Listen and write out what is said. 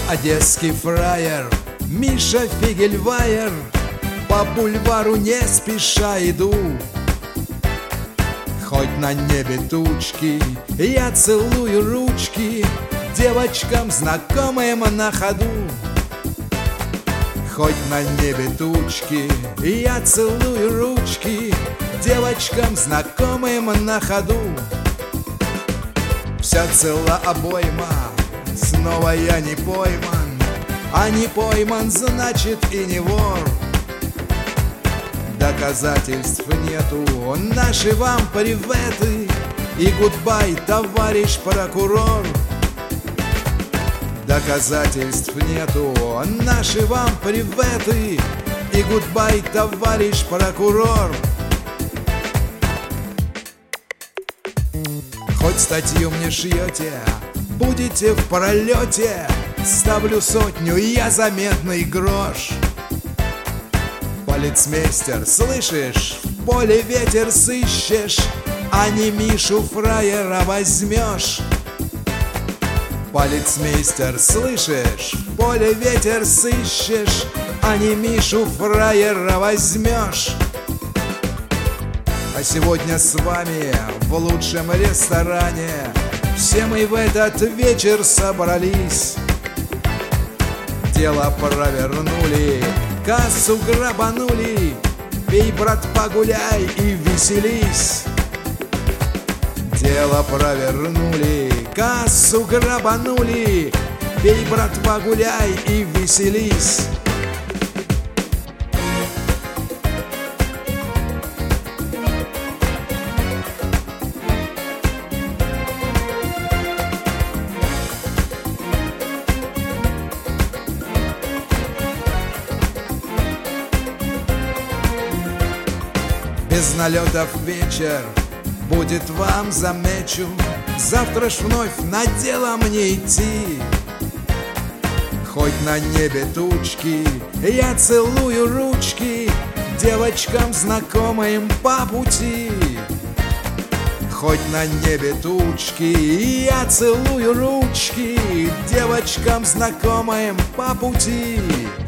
Одесский фраер Миша Фигельвайер, по бульвару не спеша иду. Хоть на небе тучки, я целую ручки девочкам, знакомым на ходу. Хоть на небе тучки, я целую ручки девочкам, знакомым на ходу. Вся цела обойма, снова я не пойман, а не пойман, значит и не вор. Доказательств нету, наши вам приветы и гудбай, товарищ прокурор. Доказательств нету, наши вам приветы и гудбай, товарищ прокурор. Хоть статью мне шьете, будете в пролете, ставлю сотню я за медный грош. Полицмейстер, слышишь, в поле ветер сыщешь, а не Мишу фраера возьмешь. Полицмейстер, слышишь, в поле ветер сыщешь, а не Мишу фраера возьмешь. А сегодня с вами в лучшем ресторане все мы в этот вечер собрались. Дело провернули, кассу грабанули, пей, брат, погуляй и веселись. Дело провернули, кассу грабанули, пей, брат, погуляй и веселись. Без налетов вечер будет вам, замечу. Завтра ж вновь на дело мне идти. Хоть на небе тучки, я целую ручки девочкам, знакомым по пути. Хоть на небе тучки, я целую ручки девочкам, знакомым по пути.